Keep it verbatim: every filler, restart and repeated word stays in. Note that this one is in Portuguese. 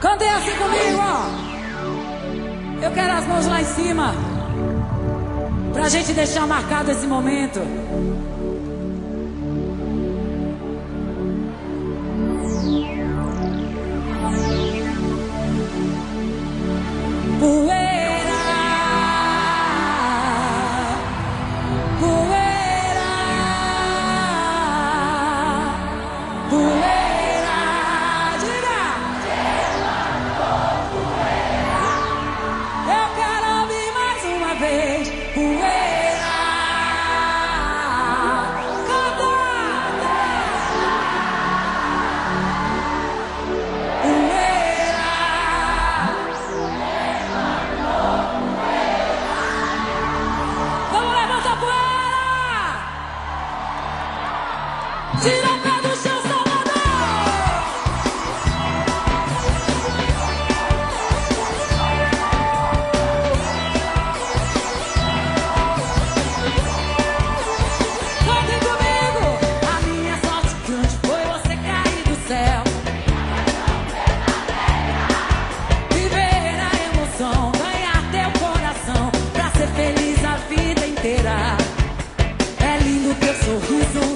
Cantem assim comigo, ó. Eu quero as mãos lá em cima, pra gente deixar marcado esse momento. Poeira, poeira, poeira, diga! Eu quero ouvir mais uma vez. Poeira, canta! Poeira, vamos levantar poeira! Tira o pé do chão, Salvador! Cantem comigo! A minha sorte grande foi você cair do céu. Viver a emoção, ganhar teu coração, pra ser feliz a vida inteira. É lindo teu sorriso.